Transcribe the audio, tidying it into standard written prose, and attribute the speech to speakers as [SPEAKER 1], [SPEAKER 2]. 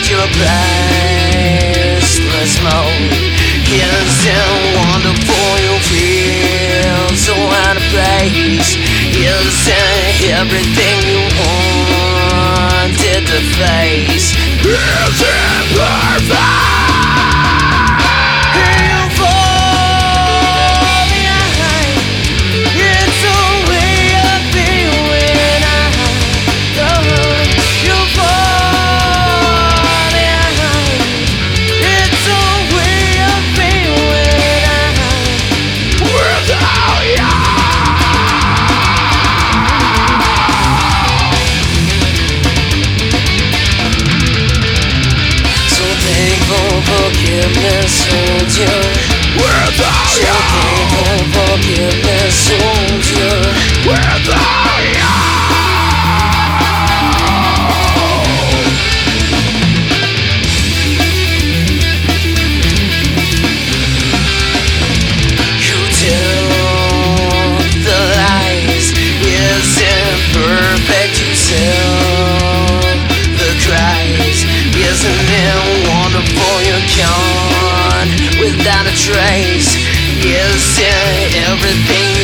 [SPEAKER 1] your priceless mode. Isn't wonderful, you feel so out of place. Isn't everything you wanted to face? Isn't perfect? Forgiveness, soldier.
[SPEAKER 2] Without
[SPEAKER 1] you, forgiveness, soldier.
[SPEAKER 2] Without you,
[SPEAKER 1] you tell the lies. Isn't perfect, you sell the cries. Isn't it wonderful, you're gone without a trace? Isn't everything